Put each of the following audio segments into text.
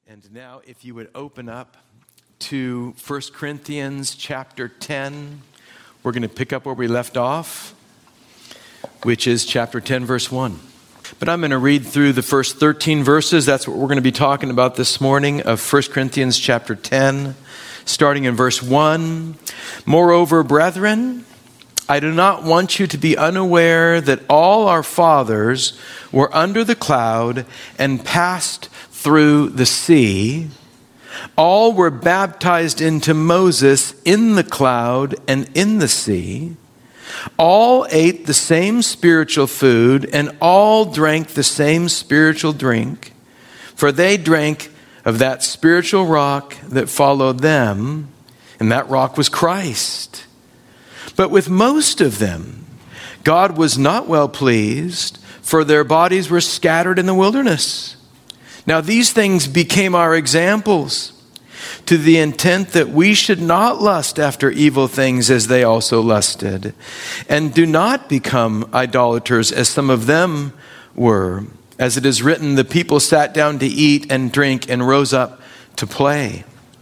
And now if you would open up to 1 Corinthians chapter 10, we're going to pick up where we left off, which is chapter 10, verse 1. But I'm going to read through the first 13 verses. That's what we're going to be talking about this morning of 1 Corinthians chapter 10, starting in verse 1. Moreover, brethren, I do not want you to be unaware that all our fathers were under the cloud and passed through the sea. All were baptized into Moses in the cloud and in the sea. All ate the same spiritual food and all drank the same spiritual drink, for they drank of that spiritual rock that followed them, and that rock was Christ. But with most of them, God was not well pleased, for their bodies were scattered in the wilderness. Now these things became our examples, to the intent that we should not lust after evil things as they also lusted, and do not become idolaters as some of them were. As it is written, the people sat down to eat and drink and rose up to play.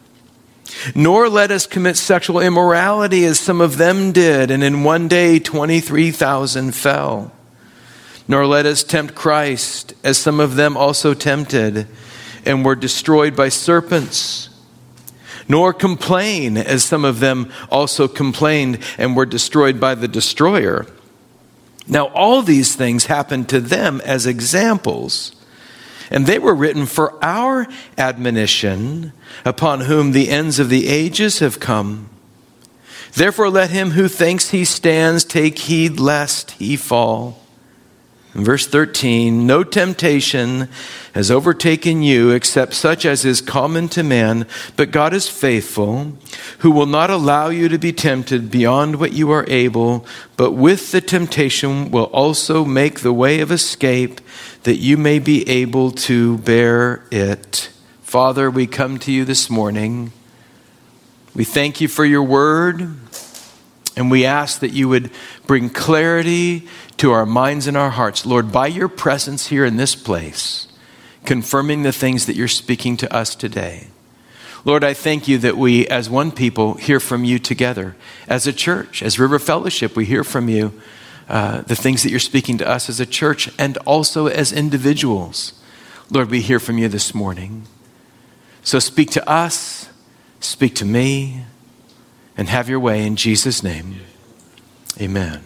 Nor let us commit sexual immorality as some of them did, and in one day 23,000 fell. Nor let us tempt Christ, as some of them also tempted, and were destroyed by serpents. Nor complain, as some of them also complained, and were destroyed by the destroyer. Now all these things happened to them as examples, and they were written for our admonition, upon whom the ends of the ages have come. Therefore let him who thinks he stands take heed lest he fall. In verse 13, no temptation has overtaken you except such as is common to man, but God is faithful, who will not allow you to be tempted beyond what you are able, but with the temptation will also make the way of escape, that you may be able to bear it. Father, we come to you this morning. We thank you for your word, and we ask that you would bring clarity to our minds and our hearts. Lord, by your presence here in this place, confirming the things that you're speaking to us today. Lord, I thank you that we as one people hear from you together. As a church, as River Fellowship, we hear from you the things that you're speaking to us as a church and also as individuals. Lord, we hear from you this morning. So speak to us, speak to me, and have your way in Jesus' name. Amen.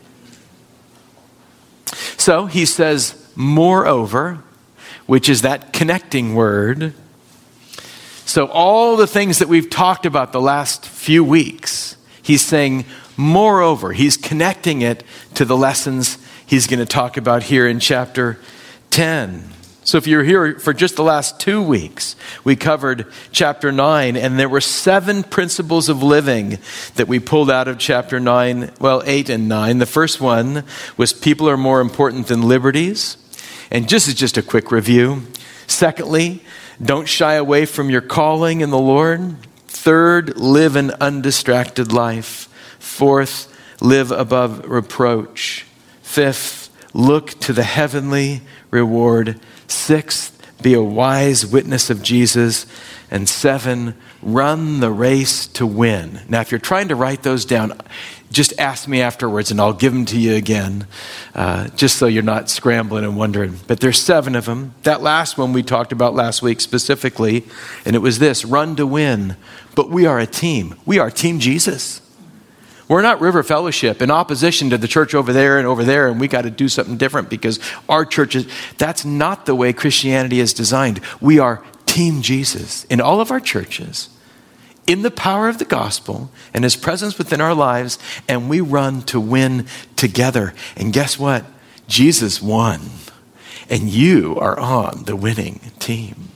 So he says, moreover, which is that connecting word. So all the things that we've talked about the last few weeks, he's saying, moreover, he's connecting it to the lessons he's going to talk about here in chapter 10. So if you're here for just the last 2 weeks, we covered chapter 9, and there were 7 principles of living that we pulled out of chapter 9, 8 and 9. The first one was people are more important than liberties. And just a quick review. Secondly, don't shy away from your calling in the Lord. Third, live an undistracted life. Fourth, live above reproach. Fifth, look to the heavenly reward. Sixth, be a wise witness of Jesus. And 7, run the race to win. Now, if you're trying to write those down, just ask me afterwards and I'll give them to you again, just so you're not scrambling and wondering. But there's 7 of them. That last one we talked about last week specifically, and it was this, run to win. But we are a team. We are Team Jesus. We're not River Fellowship in opposition to the church over there, and we got to do something different because our church is, that's not the way Christianity is designed. We are Team Jesus in all of our churches, in the power of the gospel and his presence within our lives, and we run to win together. And guess what? Jesus won, and you are on the winning team.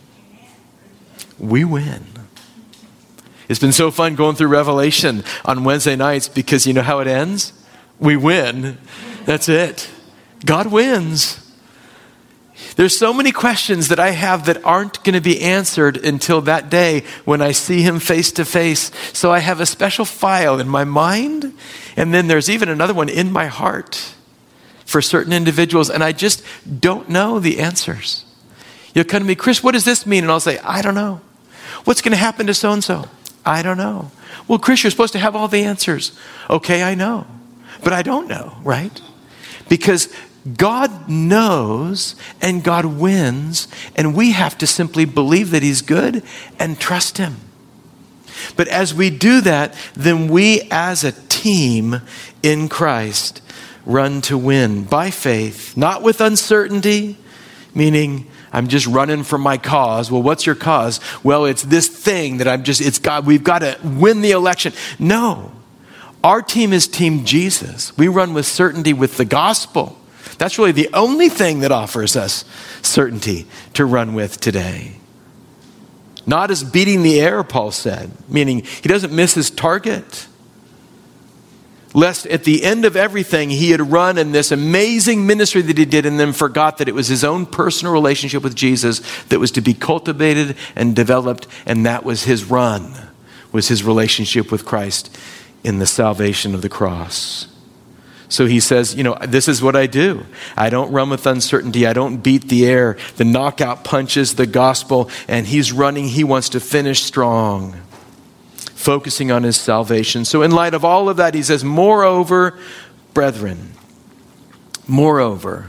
We win. It's been so fun going through Revelation on Wednesday nights because you know how it ends? We win. That's it. God wins. There's so many questions that I have that aren't going to be answered until that day when I see him face to face. So I have a special file in my mind, and then there's even another one in my heart for certain individuals, and I just don't know the answers. You'll come to me, Chris, what does this mean? And I'll say, I don't know. What's going to happen to so-and-so? I don't know. Well, Chris, you're supposed to have all the answers. Okay, I know. But I don't know, right? Because God knows and God wins, and we have to simply believe that he's good and trust him. But as we do that, then we as a team in Christ run to win by faith, not with uncertainty, meaning I'm just running from my cause. Well, what's your cause? Well, it's this thing that it's God, we've got to win the election. No, our team is Team Jesus. We run with certainty with the gospel. That's really the only thing that offers us certainty to run with today. Not as beating the air, Paul said, meaning he doesn't miss his target. Lest at the end of everything, he had run in this amazing ministry that he did and then forgot that it was his own personal relationship with Jesus that was to be cultivated and developed, and that was his run, was his relationship with Christ in the salvation of the cross. So he says, this is what I do. I don't run with uncertainty. I don't beat the air. The knockout punches the gospel, and he's running. He wants to finish strong, focusing on his salvation. So in light of all of that, he says, moreover, brethren, moreover,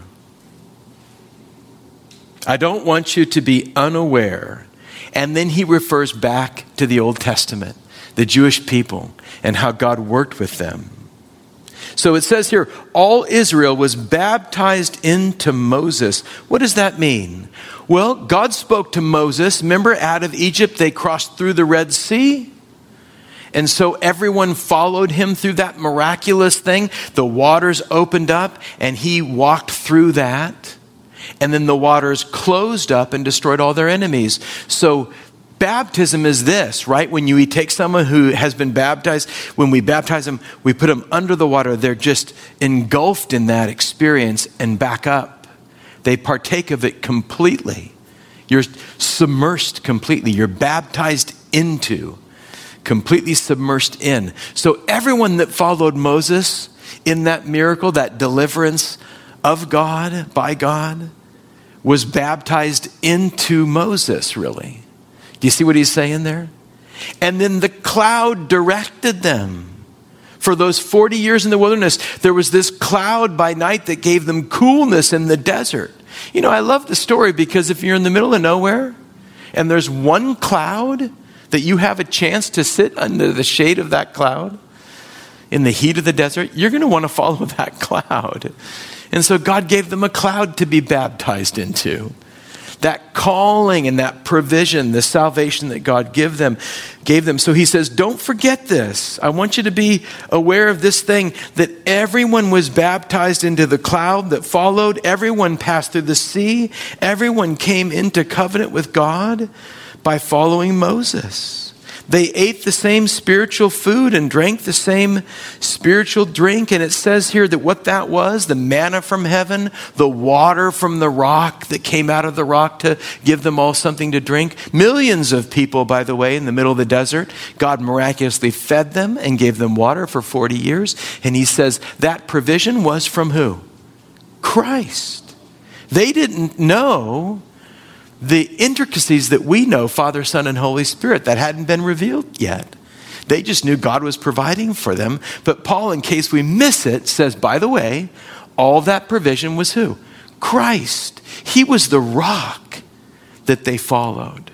I don't want you to be unaware. And then he refers back to the Old Testament, the Jewish people, and how God worked with them. So it says here, all Israel was baptized into Moses. What does that mean? Well, God spoke to Moses. Remember, out of Egypt, they crossed through the Red Sea. And so everyone followed him through that miraculous thing. The waters opened up and he walked through that. And then the waters closed up and destroyed all their enemies. So baptism is this, right? When you take someone who has been baptized, when we baptize them, we put them under the water. They're just engulfed in that experience and back up. They partake of it completely. You're submersed completely. You're baptized into, completely submersed in. So everyone that followed Moses in that miracle, that deliverance of God, by God, was baptized into Moses, really. Do you see what he's saying there? And then the cloud directed them. For those 40 years in the wilderness, there was this cloud by night that gave them coolness in the desert. I love the story because if you're in the middle of nowhere and there's one cloud that you have a chance to sit under the shade of that cloud in the heat of the desert, you're going to want to follow that cloud. And so God gave them a cloud to be baptized into. That calling and that provision, the salvation that God gave them. So he says, don't forget this. I want you to be aware of this thing, that everyone was baptized into the cloud that followed. Everyone passed through the sea. Everyone came into covenant with God by following Moses. They ate the same spiritual food and drank the same spiritual drink. And it says here that what that was, the manna from heaven, the water from the rock that came out of the rock to give them all something to drink. Millions of people, by the way, in the middle of the desert, God miraculously fed them and gave them water for 40 years. And he says that provision was from who? Christ. They didn't know the intricacies that we know, Father, Son, and Holy Spirit, that hadn't been revealed yet. They just knew God was providing for them. But Paul, in case we miss it, says, by the way, all that provision was who? Christ. He was the rock that they followed.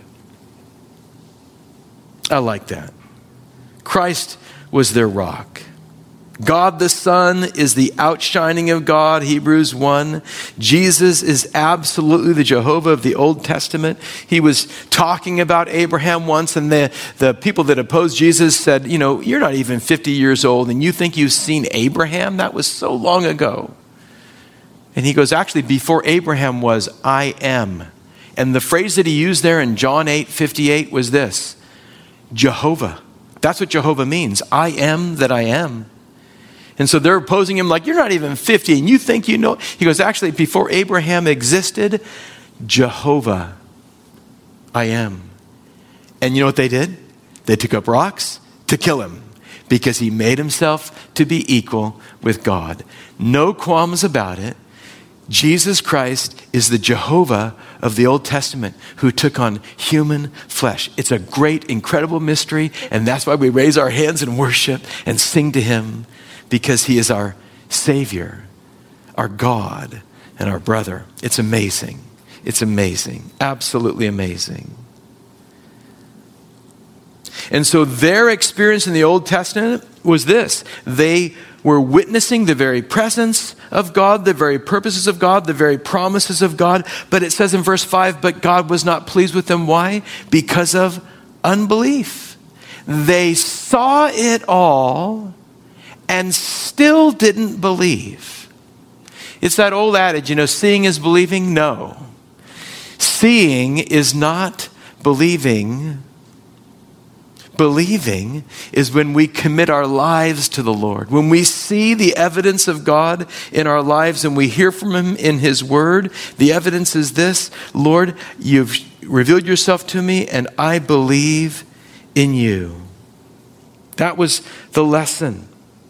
I like that. Christ was their rock. God the Son is the outshining of God, Hebrews 1. Jesus is absolutely the Jehovah of the Old Testament. He was talking about Abraham once, and the people that opposed Jesus said, you're not even 50 years old, and you think you've seen Abraham? That was so long ago. And he goes, actually, before Abraham was, I am. And the phrase that he used there in John 8:58 was this, Jehovah. That's what Jehovah means. I am that I am. And so they're opposing him like, you're not even 50 and you think you know. He goes, actually, before Abraham existed, Jehovah, I am. And you know what they did? They took up rocks to kill him because he made himself to be equal with God. No qualms about it. Jesus Christ is the Jehovah of the Old Testament who took on human flesh. It's a great, incredible mystery, and that's why we raise our hands in worship and sing to him, because he is our Savior, our God, and our brother. It's amazing. It's amazing. Absolutely amazing. And so their experience in the Old Testament was this. They were witnessing the very presence of God, the very purposes of God, the very promises of God. But it says in verse 5, but God was not pleased with them. Why? Because of unbelief. They saw it all and still didn't believe. It's that old adage, seeing is believing. No. Seeing is not believing. Believing is when we commit our lives to the Lord. When we see the evidence of God in our lives and we hear from him in his word, the evidence is this: Lord, you've revealed yourself to me and I believe in you. That was the lesson.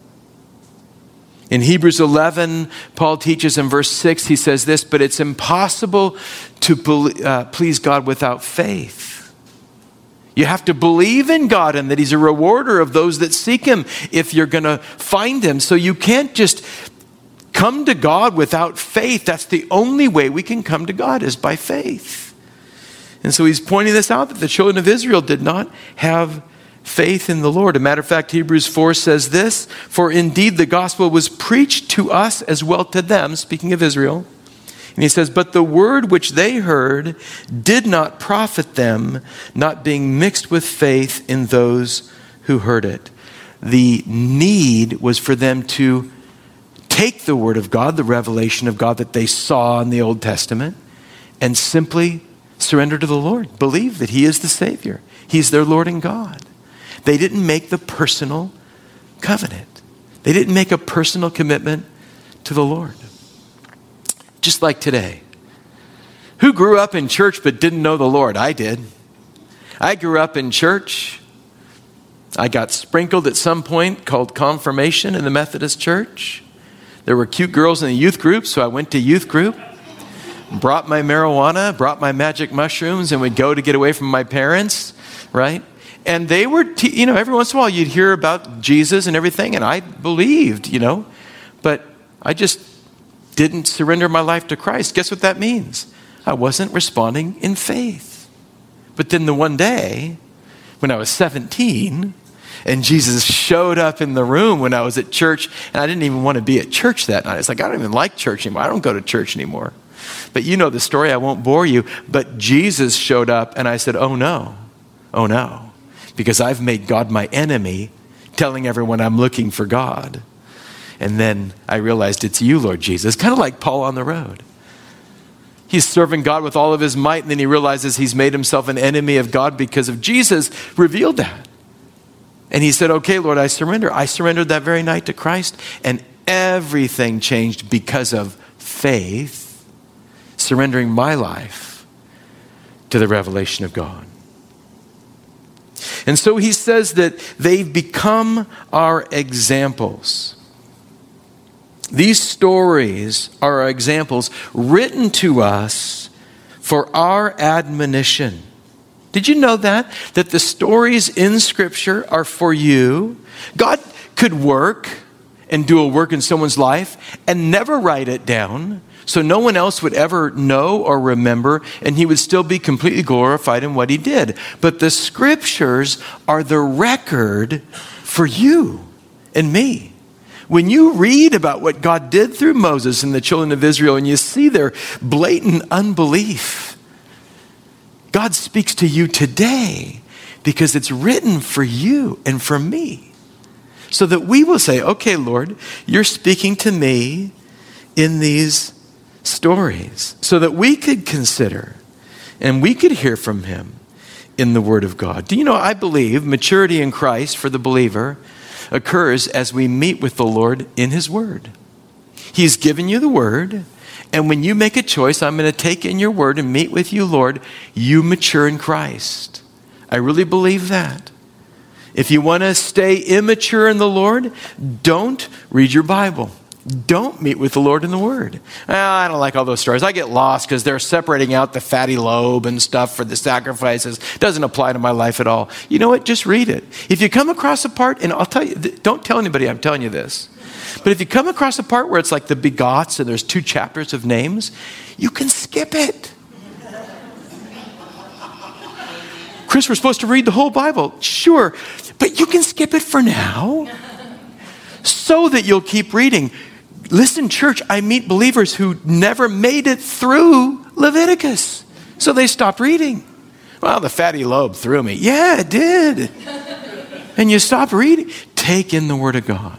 In Hebrews 11, Paul teaches in verse 6, he says this, but it's impossible to please God without faith. You have to believe in God and that he's a rewarder of those that seek him if you're going to find him. So you can't just come to God without faith. That's the only way we can come to God, is by faith. And so he's pointing this out, that the children of Israel did not have faith in the Lord. As a matter of fact, Hebrews 4 says this, for indeed the gospel was preached to us as well to them, speaking of Israel. And he says, but the word which they heard did not profit them, not being mixed with faith in those who heard it. The need was for them to take the word of God, the revelation of God that they saw in the Old Testament, and simply surrender to the Lord. Believe that he is the Savior. He's their Lord and God. They didn't make the personal covenant. They didn't make a personal commitment to the Lord. Just like today. Who grew up in church but didn't know the Lord? I did. I grew up in church. I got sprinkled at some point, called confirmation in the Methodist church. There were cute girls in the youth group, so I went to youth group. Brought my marijuana, brought my magic mushrooms, and would go to get away from my parents, right? And they were, every once in a while you'd hear about Jesus and everything, and I believed, but I just didn't surrender my life to Christ. Guess what that means? I wasn't responding in faith. But then the one day, when I was 17, and Jesus showed up in the room when I was at church, and I didn't even want to be at church that night. It's like, I don't even like church anymore. I don't go to church anymore. But you know the story, I won't bore you. But Jesus showed up, and I said, oh no, because I've made God my enemy, telling everyone I'm looking for God. And then I realized it's you, Lord Jesus. Kind of like Paul on the road. He's serving God with all of his might, and then he realizes he's made himself an enemy of God because of Jesus revealed that. And he said, okay, Lord, I surrender. I surrendered that very night to Christ, and everything changed because of faith, surrendering my life to the revelation of God. And so he says that they've become our examples. These stories are our examples written to us for our admonition. Did you know that? That the stories in Scripture are for you. God could work and do a work in someone's life and never write it down, so no one else would ever know or remember, and he would still be completely glorified in what he did. But the Scriptures are the record for you and me. When you read about what God did through Moses and the children of Israel, and you see their blatant unbelief, God speaks to you today because it's written for you and for me. So that we will say, okay, Lord, you're speaking to me in these stories. So that we could consider and we could hear from him in the Word of God. Do you know, I believe maturity in Christ for the believer occurs as we meet with the Lord in his Word. He's given you the Word, and when you make a choice, I'm going to take in your Word and meet with you, Lord, you mature in Christ. I really believe that. If you want to stay immature in the Lord, don't read your Bible. Don't meet with the Lord in the Word. I don't like all those stories. I get lost because they're separating out the fatty lobe and stuff for the sacrifices. Doesn't apply to my life at all. You know what? Just read it. If you come across a part, and I'll tell you, don't tell anybody I'm telling you this, but if you come across a part where it's like the begots and there's 2 chapters of names, you can skip it. Chris, we're supposed to read the whole Bible. Sure, but you can skip it for now so that you'll keep reading. Listen, church, I meet believers who never made it through Leviticus, so they stopped reading. Well, the fatty lobe threw me. Yeah, it did. And you stop reading. Take in the Word of God.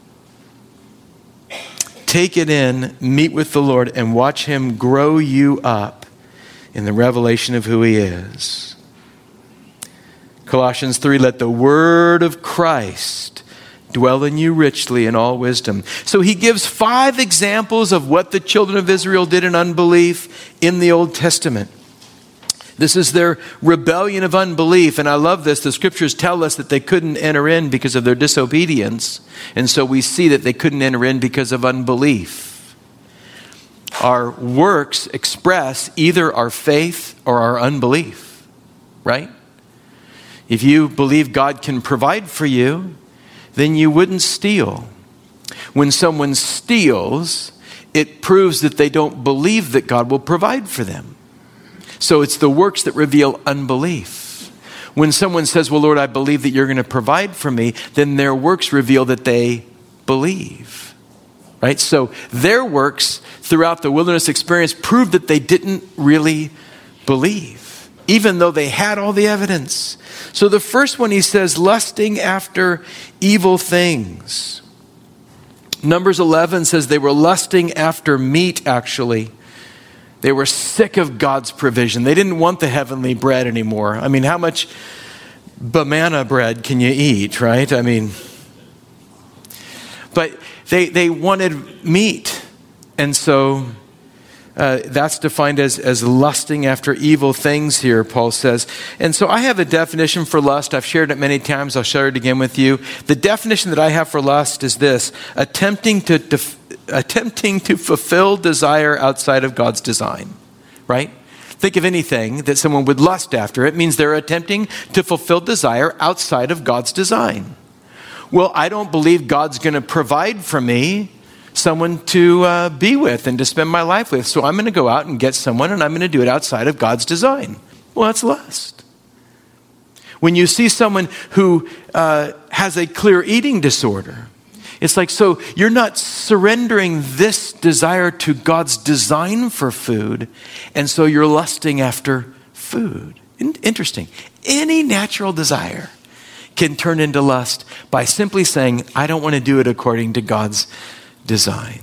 Take it in, meet with the Lord, and watch Him grow you up in the revelation of who He is. Colossians 3, let the word of Christ dwell in you richly in all wisdom. So he gives 5 examples of what the children of Israel did in unbelief in the Old Testament. This is their rebellion of unbelief. And I love this. The scriptures tell us that they couldn't enter in because of their disobedience. And so we see that they couldn't enter in because of unbelief. Our works express either our faith or our unbelief, right? If you believe God can provide for you, then you wouldn't steal. When someone steals, it proves that they don't believe that God will provide for them. So it's the works that reveal unbelief. When someone says, well, Lord, I believe that you're going to provide for me, then their works reveal that they believe. Right? So their works throughout the wilderness experience proved that they didn't really believe, even though they had all the evidence. So the first one, he says, lusting after evil things. Numbers 11 says they were lusting after meat, actually. They were sick of God's provision. They didn't want the heavenly bread anymore. I mean, how much banana bread can you eat, right? I mean, but they wanted meat. And so that's defined as lusting after evil things here, Paul says. And so I have a definition for lust. I've shared it many times. I'll share it again with you. The definition that I have for lust is this: attempting to fulfill desire outside of God's design, right? Think of anything that someone would lust after. It means they're attempting to fulfill desire outside of God's design. Well, I don't believe God's going to provide for me someone to be with and to spend my life with. So I'm going to go out and get someone, and I'm going to do it outside of God's design. Well, that's lust. When you see someone who has a clear eating disorder, it's like, so you're not surrendering this desire to God's design for food, and so you're lusting after food. Interesting. Any natural desire can turn into lust by simply saying, I don't want to do it according to God's design.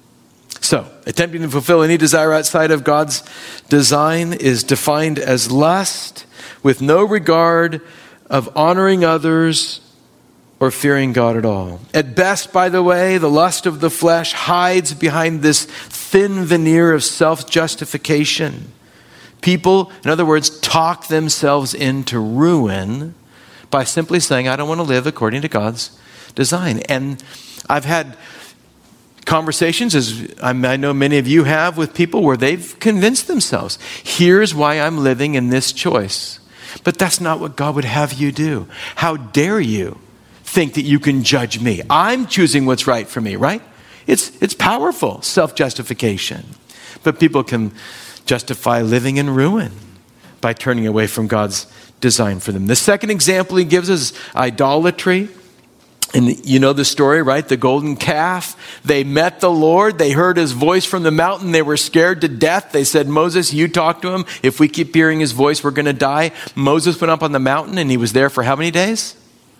So, attempting to fulfill any desire outside of God's design is defined as lust with no regard of honoring others or fearing God at all. At best, by the way, the lust of the flesh hides behind this thin veneer of self-justification. People, in other words, talk themselves into ruin by simply saying, I don't want to live according to God's design. And I've had conversations, as I know many of you have, with people where they've convinced themselves, here's why I'm living in this choice. But that's not what God would have you do. How dare you think that you can judge me? I'm choosing what's right for me, right? It's powerful, self-justification. But people can justify living in ruin by turning away from God's design for them. The second example he gives us is idolatry. And you know the story, right? The golden calf. They met the Lord. They heard his voice from the mountain. They were scared to death. They said, Moses, you talk to him. If we keep hearing his voice, we're going to die. Moses went up on the mountain, and he was there for how many days?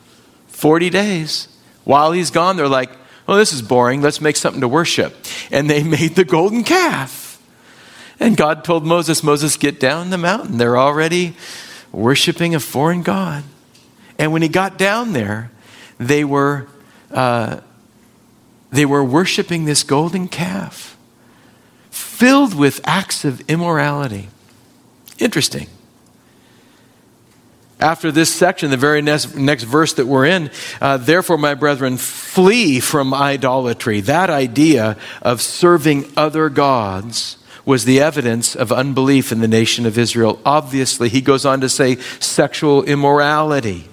40 days. While he's gone, they're like, oh, this is boring. Let's make something to worship. And they made the golden calf. And God told Moses, get down the mountain. They're already worshiping a foreign god. And when he got down there, they were worshiping this golden calf, filled with acts of immorality. Interesting. After this section, the very next verse that we're in, therefore, my brethren, flee from idolatry. That idea of serving other gods was the evidence of unbelief in the nation of Israel. Obviously, he goes on to say sexual immorality.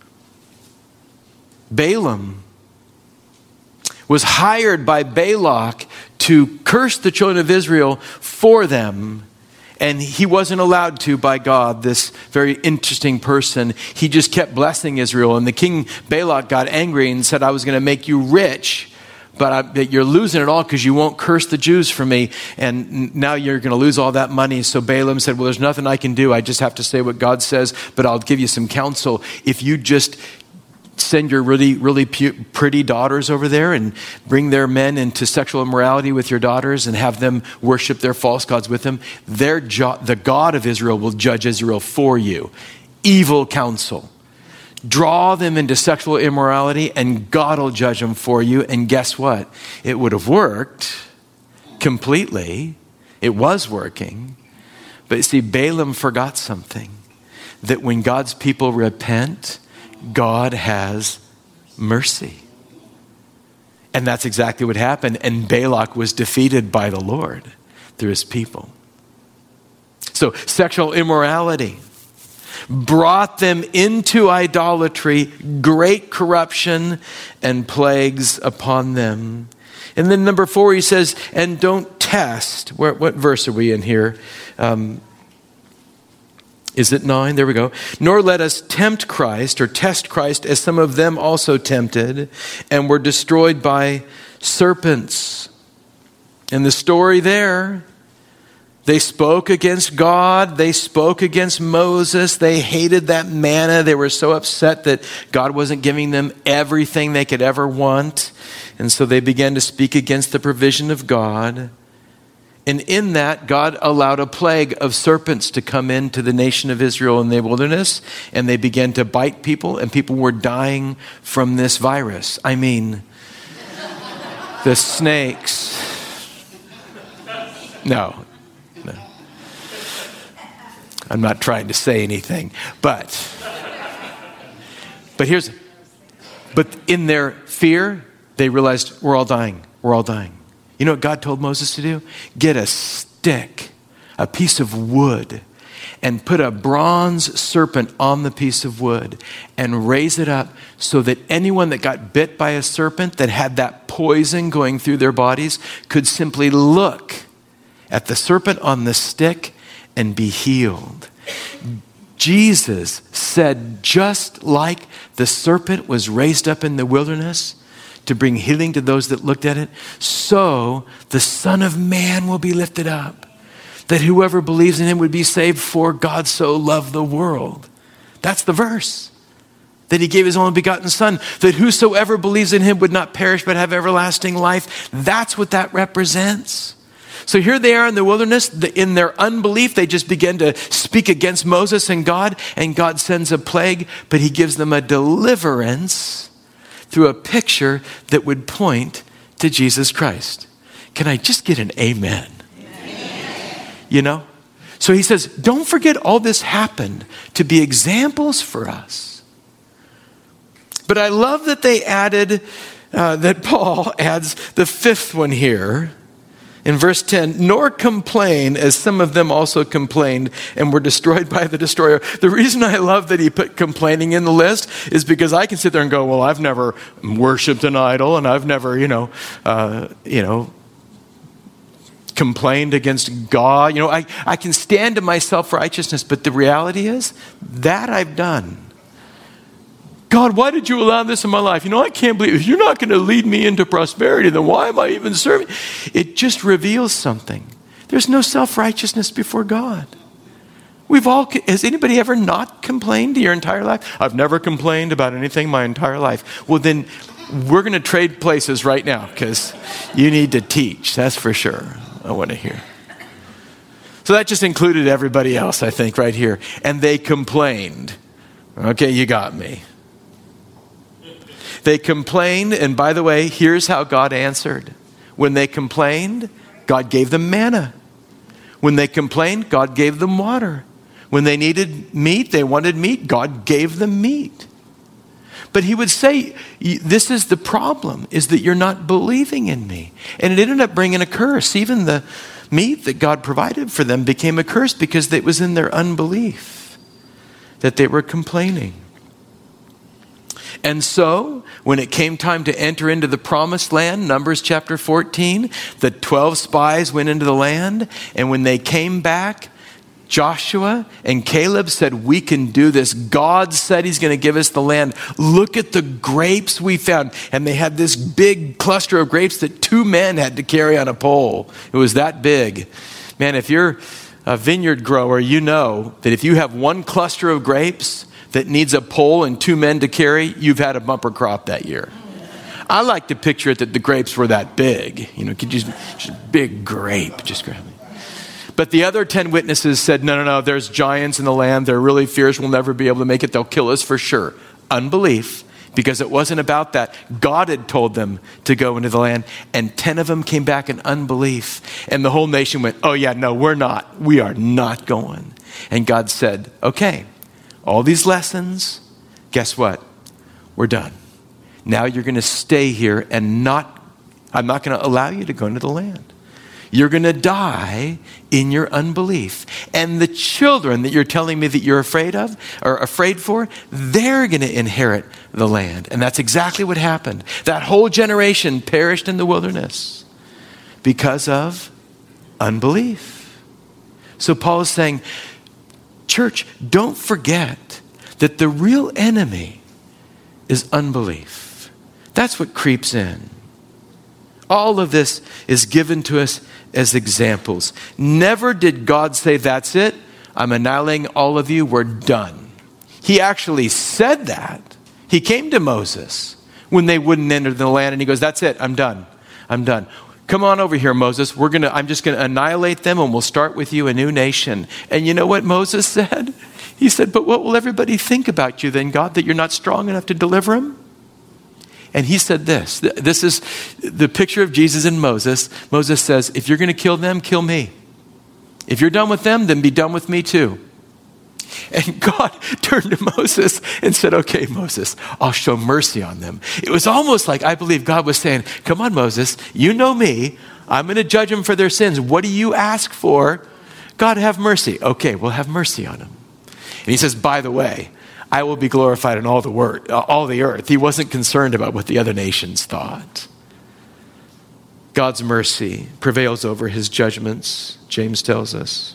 Balaam was hired by Balak to curse the children of Israel for them, and he wasn't allowed to by God, this very interesting person. He just kept blessing Israel, and the king Balak got angry and said, I was going to make you rich, but you're losing it all because you won't curse the Jews for me, and now you're going to lose all that money. So Balaam said, well, there's nothing I can do. I just have to say what God says, but I'll give you some counsel. If you just send your really, really pretty daughters over there and bring their men into sexual immorality with your daughters and have them worship their false gods with them, the God of Israel will judge Israel for you. Evil counsel. Draw them into sexual immorality and God will judge them for you. And guess what? It would have worked completely. It was working. But you see, Balaam forgot something. That when God's people repent, God has mercy. And that's exactly what happened. And Balak was defeated by the Lord through his people. So sexual immorality brought them into idolatry, great corruption and plagues upon them. And then number 4, he says, and don't test. What verse are we in here? Is it 9? There we go. Nor let us tempt Christ or test Christ as some of them also tempted and were destroyed by serpents. In the story there, they spoke against God. They spoke against Moses. They hated that manna. They were so upset that God wasn't giving them everything they could ever want. And so they began to speak against the provision of God. And in that, God allowed a plague of serpents to come into the nation of Israel in the wilderness. And they began to bite people, and people were dying from this virus. I mean, the snakes. No. I'm not trying to say anything, but in their fear, they realized we're all dying. We're all dying. You know what God told Moses to do? Get a stick, a piece of wood, and put a bronze serpent on the piece of wood and raise it up so that anyone that got bit by a serpent that had that poison going through their bodies could simply look at the serpent on the stick and be healed. Jesus said, just like the serpent was raised up in the wilderness to bring healing to those that looked at it, so the Son of Man will be lifted up, that whoever believes in him would be saved, for God so loved the world. That's the verse. That he gave his only begotten Son, that whosoever believes in him would not perish but have everlasting life. That's what that represents. So here they are in the wilderness. In their unbelief, they just begin to speak against Moses and God sends a plague, but he gives them a deliverance through a picture that would point to Jesus Christ. Can I just get an amen? Amen. You know? So he says, don't forget all this happened to be examples for us. But I love that they added, that Paul adds the 5th one here. In verse 10, nor complain as some of them also complained and were destroyed by the destroyer. The reason I love that he put complaining in the list is because I can sit there and go, well, I've never worshiped an idol and I've never, complained against God. I can stand to myself for righteousness, but the reality is that I've done. God, why did you allow this in my life? I can't believe if you're not going to lead me into prosperity, then why am I even serving? It just reveals something. There's no self-righteousness before God. Has anybody ever not complained your entire life? I've never complained about anything my entire life. Well, then we're going to trade places right now because you need to teach. That's for sure. I want to hear. So that just included everybody else, I think, right here. And they complained. Okay, you got me. They complained, and by the way, here's how God answered. When they complained, God gave them manna. When they complained, God gave them water. When they needed meat, they wanted meat, God gave them meat. But he would say, this is the problem, is that you're not believing in me. And it ended up bringing a curse. Even the meat that God provided for them became a curse because it was in their unbelief that they were complaining. And so, when it came time to enter into the promised land, Numbers chapter 14, the 12 spies went into the land, and when they came back, Joshua and Caleb said, we can do this. God said he's going to give us the land. Look at the grapes we found. And they had this big cluster of grapes that 2 men had to carry on a pole. It was that big. Man, if you're a vineyard grower, you know that if you have one cluster of grapes that needs a pole and 2 men to carry, you've had a bumper crop that year. I like to picture it that the grapes were that big. You know, just a big grape. Just grab it. But the other 10 witnesses said, no, there's giants in the land. They're really fierce. We'll never be able to make it. They'll kill us for sure. Unbelief, because it wasn't about that. God had told them to go into the land, and 10 of them came back in unbelief. And the whole nation went, oh yeah, no, we're not. We are not going. And God said, okay, all these lessons, guess what? We're done. Now you're going to stay here and I'm not going to allow you to go into the land. You're going to die in your unbelief. And the children that you're telling me that you're afraid of, or afraid for, they're going to inherit the land. And that's exactly what happened. That whole generation perished in the wilderness because of unbelief. So Paul is saying, church, don't forget that the real enemy is unbelief. That's what creeps in. All of this is given to us as examples. Never did God say, that's it, I'm annihilating all of you, we're done. He actually said that. He came to Moses when they wouldn't enter the land, and he goes, that's it, I'm done. Come on over here, Moses. I'm just going to annihilate them, and we'll start with you a new nation. And you know what Moses said? He said, but what will everybody think about you then, God, that you're not strong enough to deliver them? And he said this. This is the picture of Jesus and Moses. Moses says, if you're going to kill them, kill me. If you're done with them, then be done with me too. And God turned to Moses and said, okay, Moses, I'll show mercy on them. It was almost like, I believe God was saying, come on, Moses, you know me. I'm going to judge them for their sins. What do you ask for? God, have mercy. Okay, we'll have mercy on them. And he says, by the way, I will be glorified in all the earth. He wasn't concerned about what the other nations thought. God's mercy prevails over his judgments, James tells us.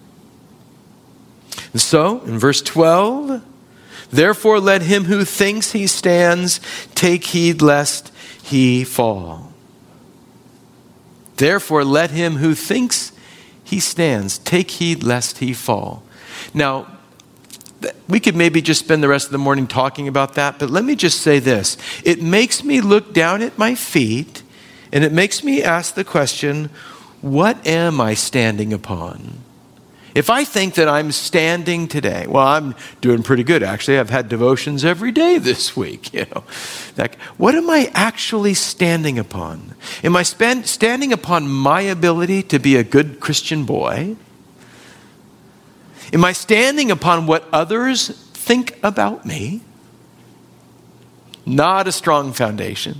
And so, in verse 12, therefore let him who thinks he stands take heed lest he fall. Therefore let him who thinks he stands take heed lest he fall. Now, we could maybe just spend the rest of the morning talking about that, but let me just say this. It makes me look down at my feet, and it makes me ask the question, what am I standing upon? If I think that I'm standing today, well, I'm doing pretty good, actually. I've had devotions every day this week, Like, what am I actually standing upon? Am I standing upon my ability to be a good Christian boy? Am I standing upon what others think about me? Not a strong foundation.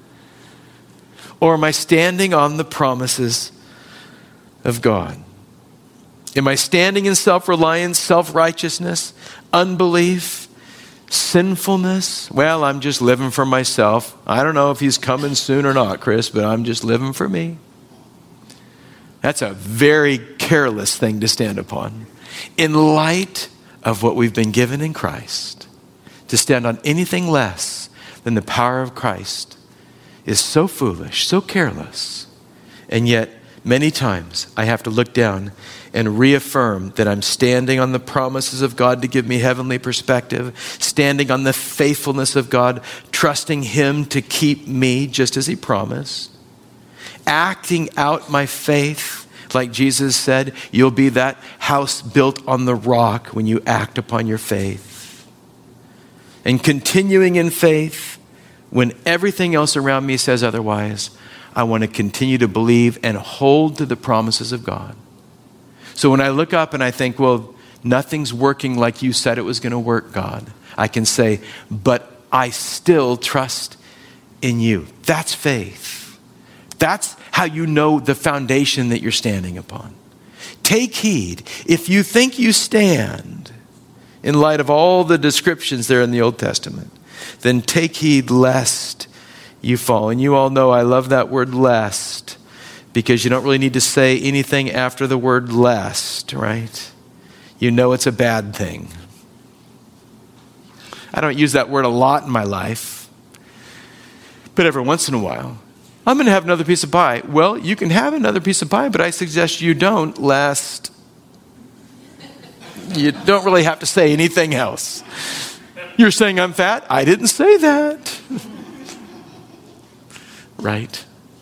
Or am I standing on the promises of God? Am I standing in self-reliance, self-righteousness, unbelief, sinfulness? Well, I'm just living for myself. I don't know if he's coming soon or not, Chris, but I'm just living for me. That's a very careless thing to stand upon. In light of what we've been given in Christ, to stand on anything less than the power of Christ is so foolish, so careless. And yet, many times, I have to look down and reaffirm that I'm standing on the promises of God to give me heavenly perspective, standing on the faithfulness of God, trusting him to keep me just as he promised, acting out my faith. Like Jesus said, you'll be that house built on the rock when you act upon your faith. And continuing in faith when everything else around me says otherwise, I want to continue to believe and hold to the promises of God. So when I look up and I think, well, nothing's working like you said it was going to work, God, I can say, but I still trust in you. That's faith. That's how you know the foundation that you're standing upon. Take heed. If you think you stand in light of all the descriptions there in the Old Testament, then take heed lest you fall. And you all know I love that word lest, because you don't really need to say anything after the word lest, right? You know it's a bad thing. I don't use that word a lot in my life, but every once in a while, I'm going to have another piece of pie. Well, you can have another piece of pie, but I suggest you don't, lest you don't really have to say anything else. You're saying I'm fat? I didn't say that. Right?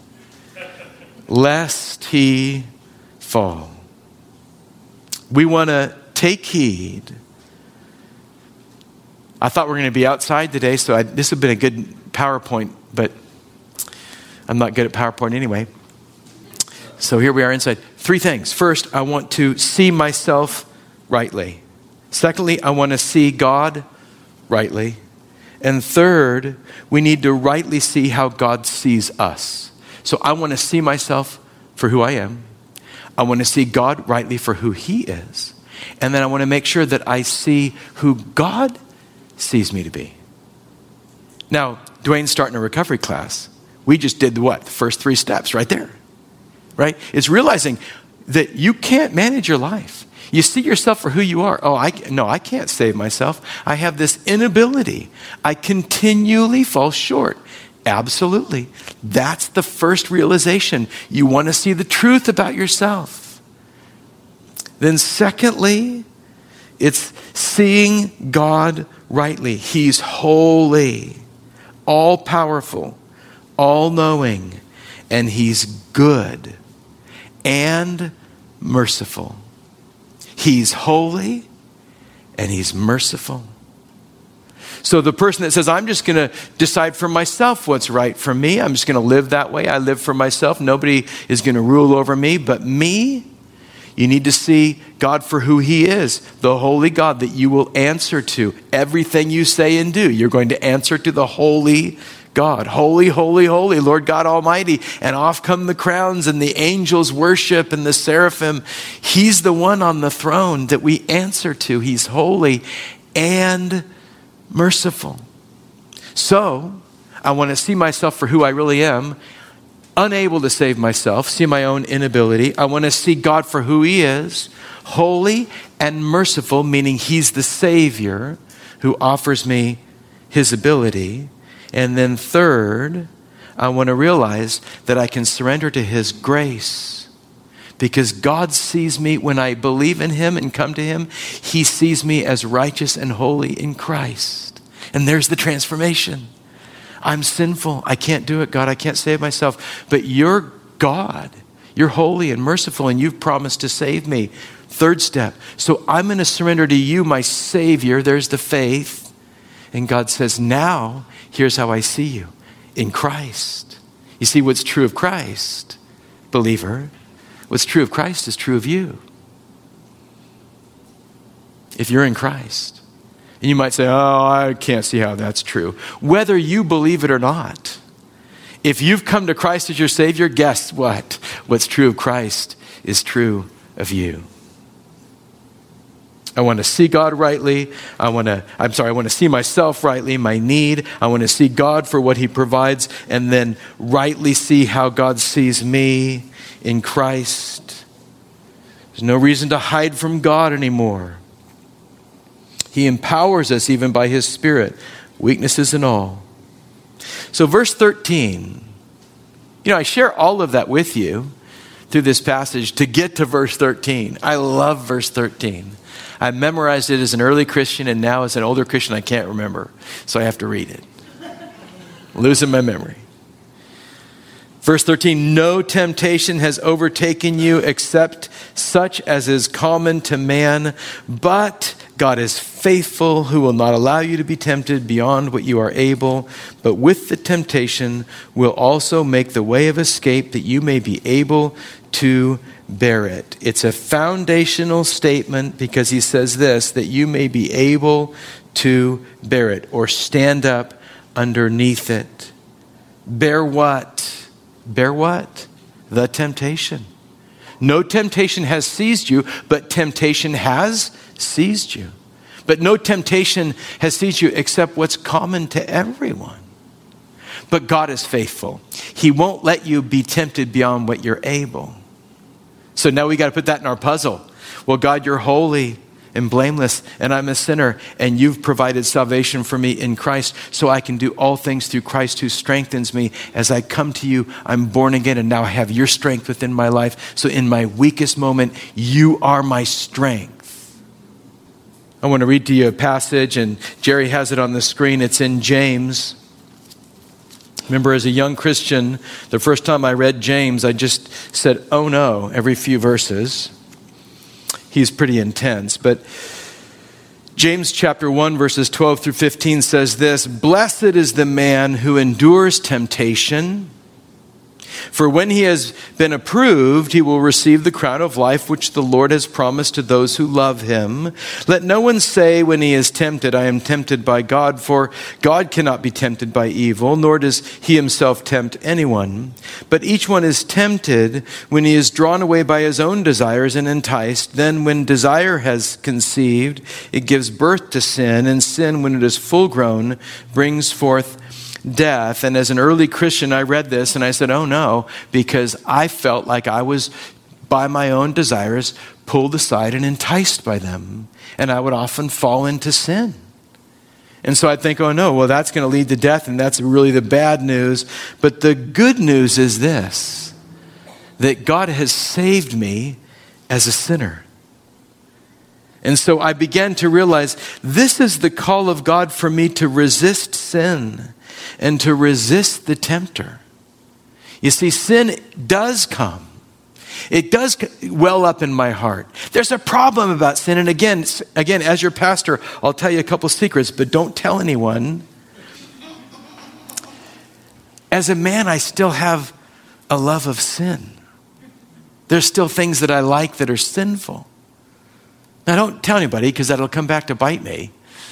Lest he fall. We want to take heed. I thought we were going to be outside today, so this would have been a good PowerPoint, but I'm not good at PowerPoint anyway. So here we are inside. 3 things. First, I want to see myself rightly. Secondly, I want to see God rightly. And third, we need to rightly see how God sees us. So I want to see myself for who I am. I want to see God rightly for who he is. And then I want to make sure that I see who God sees me to be. Now, Dwayne's starting a recovery class. We just did what? The first 3 steps right there, right? It's realizing that you can't manage your life. You see yourself for who you are. Oh, I can't save myself. I have this inability. I continually fall short. Absolutely. That's the first realization. You want to see the truth about yourself. Then secondly, it's seeing God rightly. He's holy, all-powerful, all-knowing, and he's good and merciful. He's holy and he's merciful. So the person that says, I'm just going to decide for myself what's right for me. I'm just going to live that way. I live for myself. Nobody is going to rule over me but me. You need to see God for who he is, the holy God that you will answer to. Everything you say and do, you're going to answer to the holy God. Holy, holy, holy, Lord God Almighty. And off come the crowns and the angels worship and the seraphim. He's the one on the throne that we answer to. He's holy and merciful. So I want to see myself for who I really am, unable to save myself, see my own inability. I want to see God for who he is, holy and merciful, meaning he's the Savior who offers me his ability. And then third, I want to realize that I can surrender to his grace, because God sees me when I believe in him and come to him. He sees me as righteous and holy in Christ. And there's the transformation. I'm sinful. I can't do it, God. I can't save myself. But you're God. You're holy and merciful, and you've promised to save me. Third step. So I'm going to surrender to you, my Savior. There's the faith. And God says, now, here's how I see you. In Christ. You see, what's true of Christ, believer, what's true of Christ is true of you. If you're in Christ. And you might say, oh, I can't see how that's true. Whether you believe it or not, if you've come to Christ as your Savior, guess what? What's true of Christ is true of you. I want to see God rightly. I want to see myself rightly, my need. I want to see God for what he provides, and then rightly see how God sees me in Christ. There's no reason to hide from God anymore. He empowers us even by his Spirit, weaknesses and all. So verse 13, I share all of that with you through this passage to get to verse 13. I love verse 13. I memorized it as an early Christian, and now as an older Christian, I can't remember. So I have to read it. Losing my memory. Verse 13, no temptation has overtaken you except such as is common to man, but God is faithful, who will not allow you to be tempted beyond what you are able, but with the temptation will also make the way of escape that you may be able to bear it. It's a foundational statement because he says this, that you may be able to bear it or stand up underneath it. Bear what? Bear what? The temptation. No temptation has seized you, but temptation has seized you. But no temptation has seized you except what's common to everyone. But God is faithful. He won't let you be tempted beyond what you're able. So now we got to put that in our puzzle. Well, God, you're holy and blameless, and I'm a sinner, and you've provided salvation for me in Christ, so I can do all things through Christ who strengthens me. As I come to you, I'm born again, and now I have your strength within my life. So in my weakest moment, you are my strength. I want to read to you a passage, and Jerry has it on the screen. It's in James. Remember, as a young Christian, the first time I read James, I just said, oh no, every few verses. He's pretty intense. But James chapter 1, verses 12 through 15 says this, "Blessed is the man who endures temptation, for when he has been approved, he will receive the crown of life which the Lord has promised to those who love him. Let no one say when he is tempted, I am tempted by God, for God cannot be tempted by evil, nor does he himself tempt anyone. But each one is tempted when he is drawn away by his own desires and enticed. Then when desire has conceived, it gives birth to sin, and sin, when it is full grown, brings forth death." And as an early Christian, I read this and I said, oh no, because I felt like I was, by my own desires, pulled aside and enticed by them. And I would often fall into sin. And so I'd think, oh no, well, that's going to lead to death, and that's really the bad news. But the good news is this, that God has saved me as a sinner. And so I began to realize this is the call of God for me to resist sin and to resist the tempter. You see, sin does come. It does well up in my heart. There's a problem about sin. And again, as your pastor, I'll tell you a couple secrets, but don't tell anyone. As a man, I still have a love of sin. There's still things that I like that are sinful. Now, don't tell anybody, because that'll come back to bite me.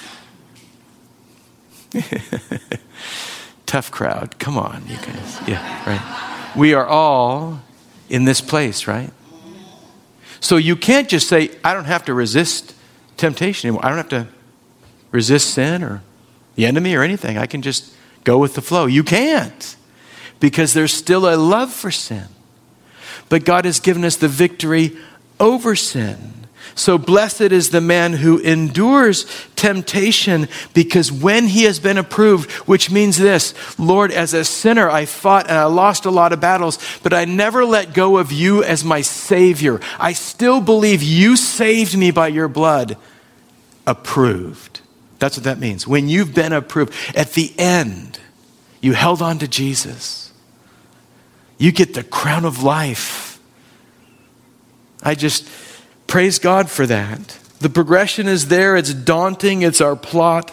Tough crowd. Come on, you guys. Yeah, right. We are all in this place, right? So you can't just say, I don't have to resist temptation anymore. I don't have to resist sin or the enemy or anything. I can just go with the flow. You can't, because there's still a love for sin. But God has given us the victory over sin. So blessed is the man who endures temptation, because when he has been approved, which means this, Lord, as a sinner, I fought and I lost a lot of battles, but I never let go of you as my Savior. I still believe you saved me by your blood. Approved. That's what that means. When you've been approved, at the end, you held on to Jesus. You get the crown of life. I just praise God for that. The progression is there. It's daunting. It's our plight.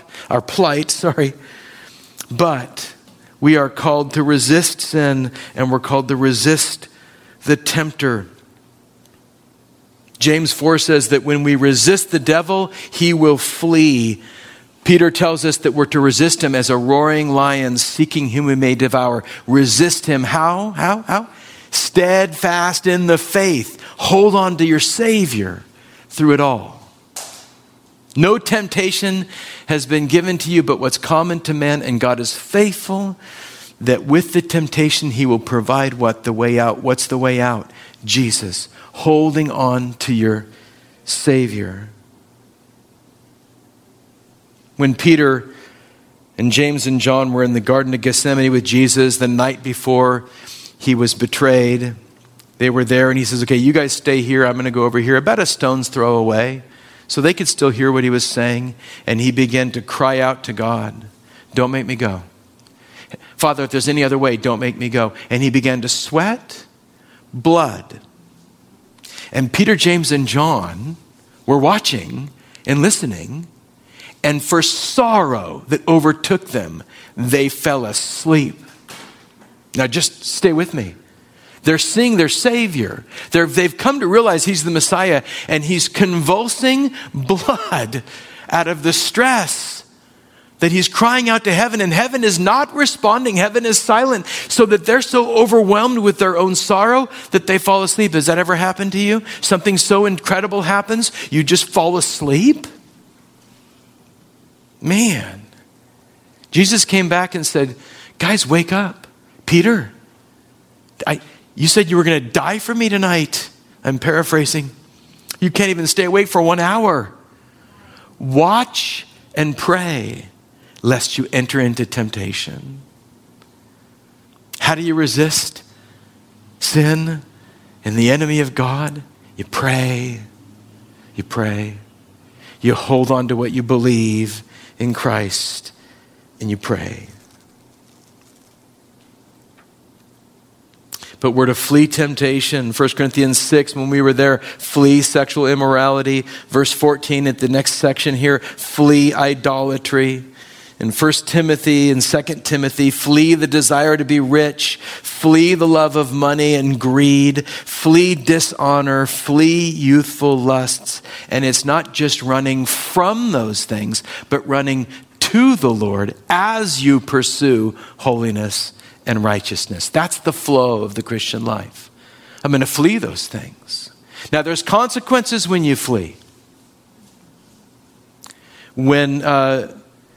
But we are called to resist sin, and we're called to resist the tempter. James 4 says that when we resist the devil, he will flee. Peter tells us that we're to resist him as a roaring lion seeking whom he may devour. Resist him. How? Steadfast in the faith. Hold on to your Savior through it all. No temptation has been given to you but what's common to men, and God is faithful that with the temptation he will provide what? The way out. What's the way out? Jesus. Holding on to your Savior. When Peter and James and John were in the Garden of Gethsemane with Jesus the night before he was betrayed, they were there, and he says, okay, you guys stay here. I'm going to go over here about a stone's throw away. So they could still hear what he was saying. And he began to cry out to God, don't make me go. Father, if there's any other way, don't make me go. And he began to sweat blood. And Peter, James, and John were watching, and listening, and for sorrow that overtook them, they fell asleep. Now just stay with me. They're seeing their Savior. They've come to realize He's the Messiah, and He's convulsing blood out of the stress that He's crying out to heaven, and heaven is not responding. Heaven is silent, so that they're so overwhelmed with their own sorrow that they fall asleep. Has that ever happened to you? Something so incredible happens, you just fall asleep? Man. Jesus came back and said, guys, wake up. Peter, you said you were going to die for me tonight. I'm paraphrasing. You can't even stay awake for 1 hour. Watch and pray lest you enter into temptation. How do you resist sin and the enemy of God? You pray. You pray. You hold on to what you believe in Christ, and you pray. But we're to flee temptation. 1 Corinthians 6, when we were there, flee sexual immorality. Verse 14 at the next section here, flee idolatry. In 1 Timothy and 2 Timothy, flee the desire to be rich, flee the love of money and greed, flee dishonor, flee youthful lusts. And it's not just running from those things, but running to the Lord as you pursue holiness and righteousness. That's the flow of the Christian life. I'm going to flee those things. Now, there's consequences when you flee. When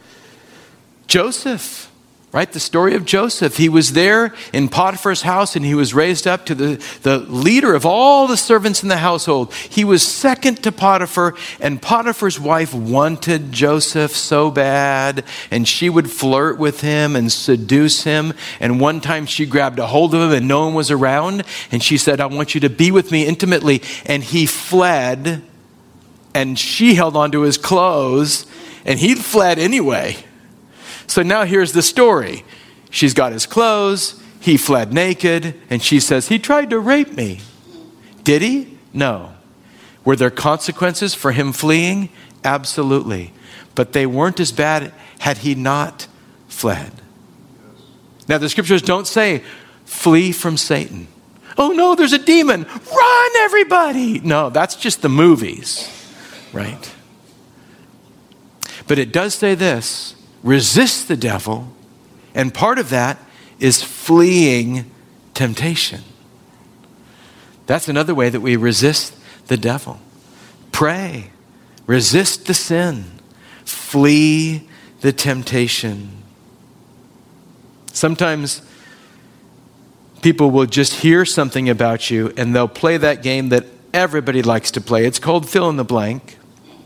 Joseph, right? The story of Joseph. He was there in Potiphar's house, and he was raised up to the leader of all the servants in the household. He was second to Potiphar, and Potiphar's wife wanted Joseph so bad, and she would flirt with him and seduce him. And one time she grabbed a hold of him and no one was around, and she said, I want you to be with me intimately. And he fled, and she held onto his clothes, and he fled anyway. So now here's the story. She's got his clothes. He fled naked. And she says, he tried to rape me. Did he? No. Were there consequences for him fleeing? Absolutely. But they weren't as bad had he not fled. Now the scriptures don't say, flee from Satan. Oh no, there's a demon. Run, everybody. No, that's just the movies, right? But it does say this. Resist the devil, and part of that is fleeing temptation. That's another way that we resist the devil. Pray, resist the sin, flee the temptation. Sometimes people will just hear something about you and they'll play that game that everybody likes to play. It's called fill in the blank.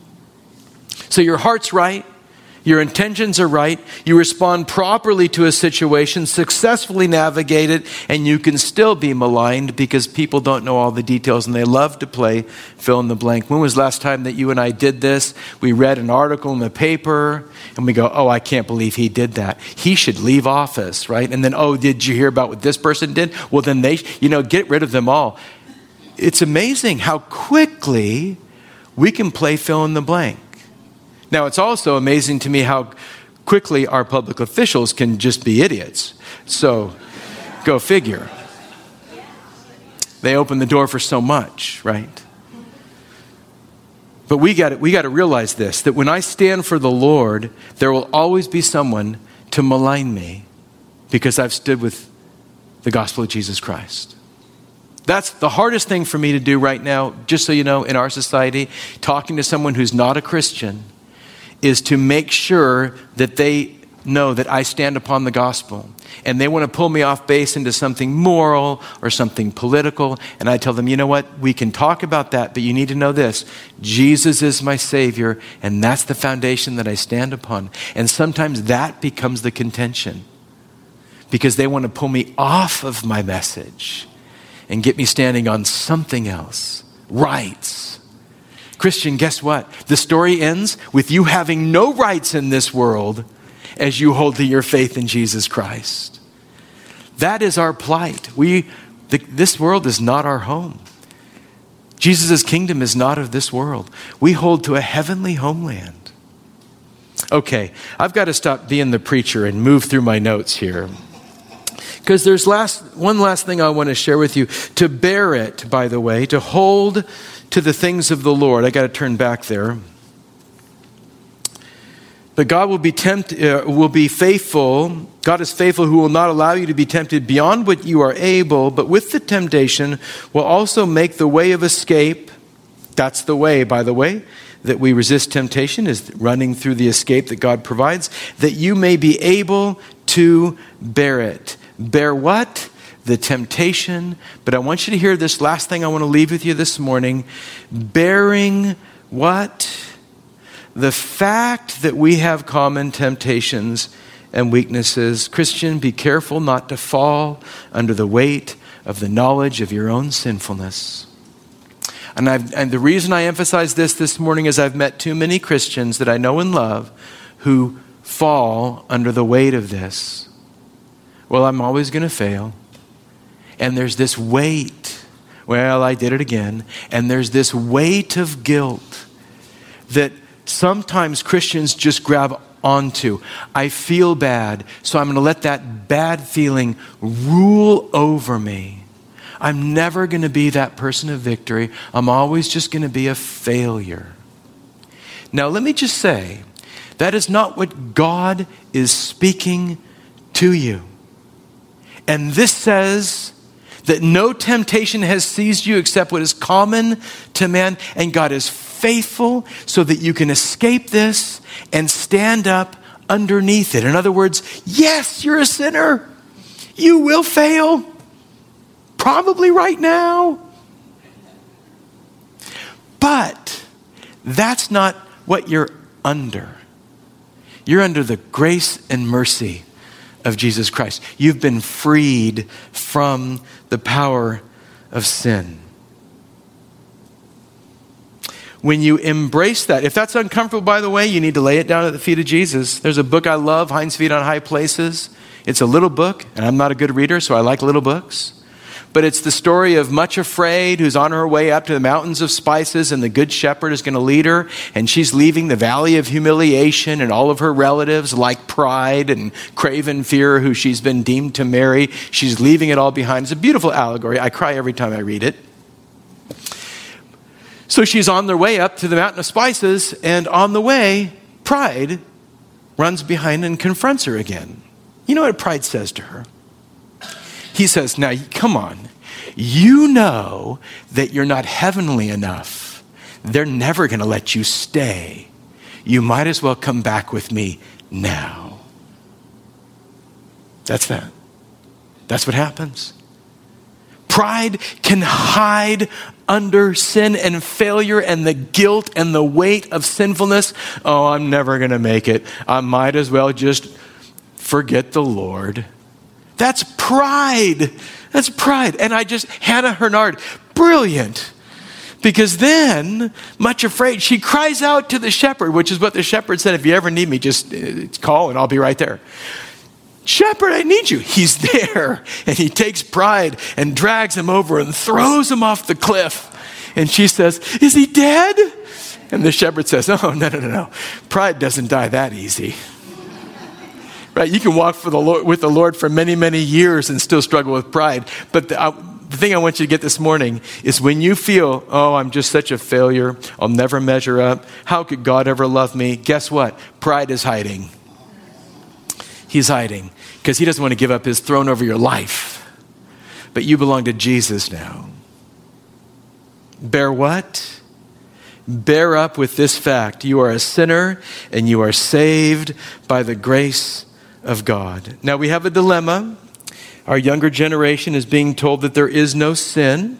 So your heart's right. Your intentions are right. You respond properly to a situation, successfully navigate it, and you can still be maligned because people don't know all the details and they love to play fill in the blank. When was the last time that you and I did this? We read an article in the paper and we go, oh, I can't believe he did that. He should leave office, right? And then, oh, did you hear about what this person did? Well, then they, get rid of them all. It's amazing how quickly we can play fill in the blank. Now, it's also amazing to me how quickly our public officials can just be idiots. So, go figure. They open the door for so much, right? But we got to realize this, that when I stand for the Lord, there will always be someone to malign me because I've stood with the gospel of Jesus Christ. That's the hardest thing for me to do right now, just so you know, in our society, talking to someone who's not a Christian, is to make sure that they know that I stand upon the gospel. And they want to pull me off base into something moral or something political. And I tell them, you know what? We can talk about that, but you need to know this. Jesus is my Savior, and that's the foundation that I stand upon. And sometimes that becomes the contention because they want to pull me off of my message and get me standing on something else. Rights. Christian, guess what? The story ends with you having no rights in this world as you hold to your faith in Jesus Christ. That is our plight. This world is not our home. Jesus' kingdom is not of this world. We hold to a heavenly homeland. Okay, I've got to stop being the preacher and move through my notes here. Because there's one last thing I want to share with you. To bear it, by the way, to hold to the things of the Lord. I got to turn back there. But God will be faithful. God is faithful, who will not allow you to be tempted beyond what you are able, but with the temptation will also make the way of escape. That's the way, by the way, that we resist temptation, is running through the escape that God provides, that you may be able to bear it. Bear what? The temptation. But I want you to hear this last thing I want to leave with you this morning. Bearing what? The fact that we have common temptations and weaknesses. Christian, be careful not to fall under the weight of the knowledge of your own sinfulness. And the reason I emphasize this morning is I've met too many Christians that I know and love who fall under the weight of this. Well, I'm always going to fail. And there's this weight. Well, I did it again. And there's this weight of guilt that sometimes Christians just grab onto. I feel bad, so I'm going to let that bad feeling rule over me. I'm never going to be that person of victory. I'm always just going to be a failure. Now, let me just say, that is not what God is speaking to you. And this says that no temptation has seized you except what is common to man, and God is faithful so that you can escape this and stand up underneath it. In other words, yes, you're a sinner. You will fail. Probably right now. But that's not what you're under. You're under the grace and mercy of Jesus Christ. You've been freed from the power of sin. When you embrace that, if that's uncomfortable, by the way, you need to lay it down at the feet of Jesus. There's a book I love, Hind's Feet on High Places. It's a little book, and I'm not a good reader, so I like little books. But it's the story of Much Afraid, who's on her way up to the mountains of spices, and the good shepherd is going to lead her, and she's leaving the valley of humiliation, and all of her relatives, like Pride and Craven Fear, who she's been deemed to marry, she's leaving it all behind. It's a beautiful allegory. I cry every time I read it. So she's on their way up to the mountain of spices, and on the way, Pride runs behind and confronts her again. You know what Pride says to her? He says, now, come on. You know that you're not heavenly enough. They're never going to let you stay. You might as well come back with me now. That's that. That's what happens. Pride can hide under sin and failure and the guilt and the weight of sinfulness. Oh, I'm never going to make it. I might as well just forget the Lord. That's pride. That's pride. And Hannah Hurnard, brilliant. Because then, Much Afraid, she cries out to the shepherd, which is what the shepherd said, if you ever need me, just call and I'll be right there. Shepherd, I need you. He's there. And he takes Pride and drags him over and throws him off the cliff. And she says, is he dead? And the shepherd says, oh, no. Pride doesn't die that easy. Right? You can walk with the Lord for many, many years and still struggle with pride. But the thing I want you to get this morning is when you feel, oh, I'm just such a failure. I'll never measure up. How could God ever love me? Guess what? Pride is hiding. He's hiding because he doesn't want to give up his throne over your life. But you belong to Jesus now. Bear what? Bear up with this fact. You are a sinner and you are saved by the grace of God. Now we have a dilemma. Our younger generation is being told that there is no sin,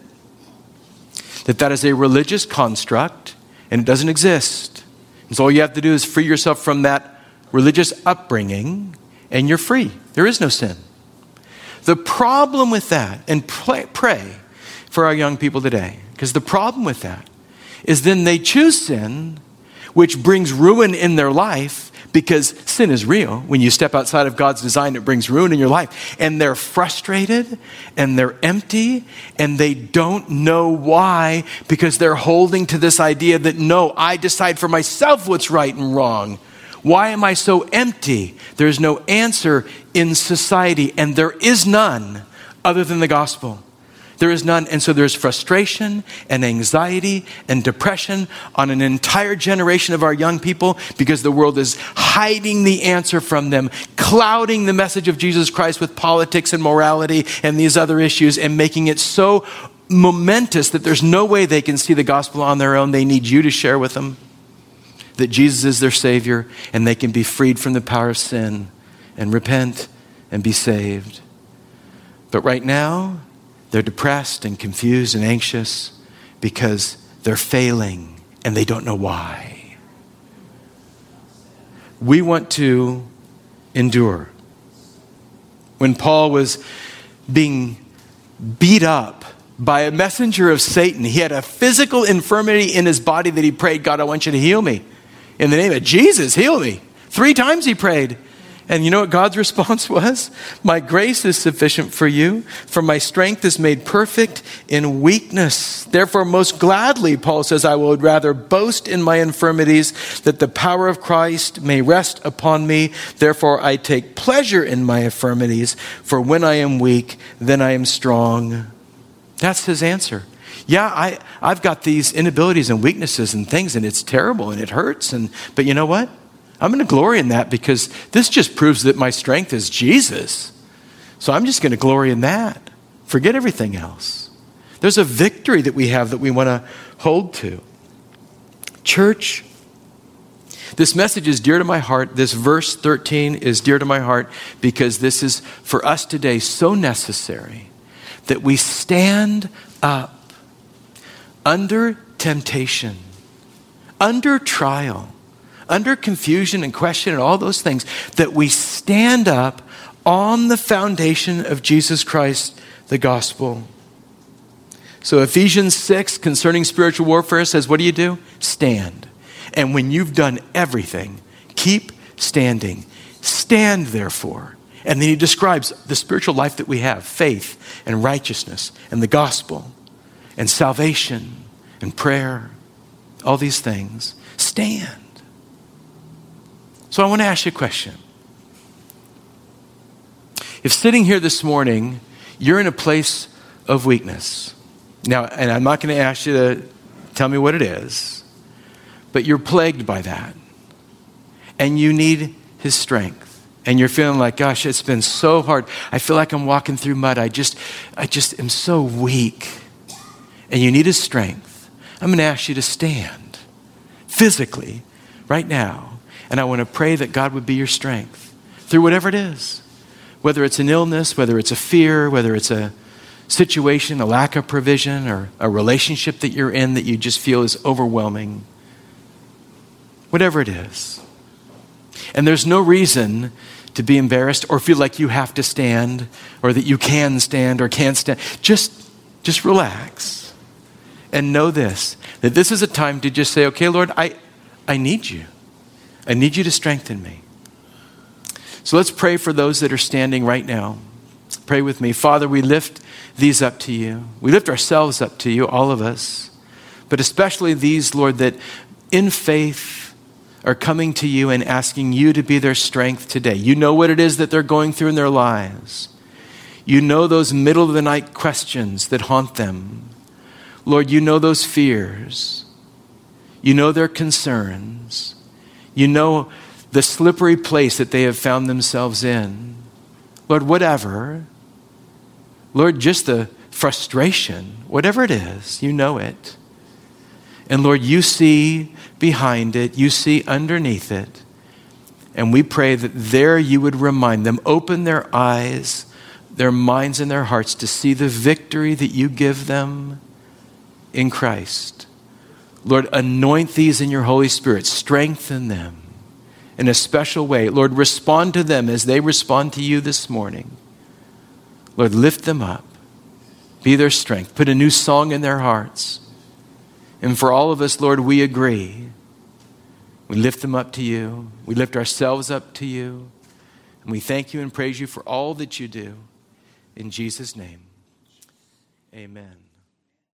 that is a religious construct, and it doesn't exist. And so all you have to do is free yourself from that religious upbringing, and you're free. There is no sin. The problem with that, and pray for our young people today, because the problem with that is then they choose sin, which brings ruin in their life, because sin is real. When you step outside of God's design, it brings ruin in your life. And they're frustrated and they're empty and they don't know why, because they're holding to this idea that, no, I decide for myself what's right and wrong. Why am I so empty? There's no answer in society, and there is none other than the gospel. There is none. And so there's frustration and anxiety and depression on an entire generation of our young people because the world is hiding the answer from them, clouding the message of Jesus Christ with politics and morality and these other issues, and making it so momentous that there's no way they can see the gospel on their own. They need you to share with them that Jesus is their Savior and they can be freed from the power of sin and repent and be saved. But right now, they're depressed and confused and anxious because they're failing and they don't know why. We want to endure. When Paul was being beat up by a messenger of Satan, he had a physical infirmity in his body that he prayed, God, I want you to heal me. In the name of Jesus, heal me. 3 times he prayed. And you know what God's response was? My grace is sufficient for you, for my strength is made perfect in weakness. Therefore, most gladly, Paul says, I would rather boast in my infirmities, that the power of Christ may rest upon me. Therefore, I take pleasure in my infirmities, for when I am weak, then I am strong. That's his answer. Yeah, I've got these inabilities and weaknesses and things, and it's terrible and it hurts. But you know what? I'm going to glory in that because this just proves that my strength is Jesus. So I'm just going to glory in that. Forget everything else. There's a victory that we have that we want to hold to. Church, this message is dear to my heart. This verse 13 is dear to my heart because this is for us today so necessary that we stand up under temptation, under trial, under confusion and question and all those things, that we stand up on the foundation of Jesus Christ, the gospel. So Ephesians 6 concerning spiritual warfare says, what do? Stand. And when you've done everything, keep standing. Stand therefore. And then he describes the spiritual life that we have, faith and righteousness and the gospel and salvation and prayer, all these things. Stand. So I want to ask you a question. If sitting here this morning, you're in a place of weakness. Now, and I'm not going to ask you to tell me what it is, but you're plagued by that. And you need his strength. And you're feeling like, gosh, it's been so hard. I feel like I'm walking through mud. I just am so weak. And you need his strength. I'm going to ask you to stand physically right now. And I want to pray that God would be your strength through whatever it is. Whether it's an illness, whether it's a fear, whether it's a situation, a lack of provision, or a relationship that you're in that you just feel is overwhelming. Whatever it is. And there's no reason to be embarrassed or feel like you have to stand or that you can stand or can't stand. Just relax and know this, that this is a time to just say, okay, Lord, I need you. I need you to strengthen me. So let's pray for those that are standing right now. Pray with me. Father, we lift these up to you. We lift ourselves up to you, all of us, but especially these, Lord, that in faith are coming to you and asking you to be their strength today. You know what it is that they're going through in their lives. You know those middle of the night questions that haunt them. Lord, you know those fears. You know their concerns. You know the slippery place that they have found themselves in. Lord, whatever. Lord, just the frustration, whatever it is, you know it. And Lord, you see behind it, you see underneath it. And we pray that there you would remind them, open their eyes, their minds and their hearts to see the victory that you give them in Christ. Lord, anoint these in your Holy Spirit, strengthen them in a special way. Lord, respond to them as they respond to you this morning. Lord, lift them up, be their strength, put a new song in their hearts. And for all of us, Lord, we agree We lift them up to you. We lift ourselves up to you. And we thank you and praise you for all that you do. In Jesus' name, amen.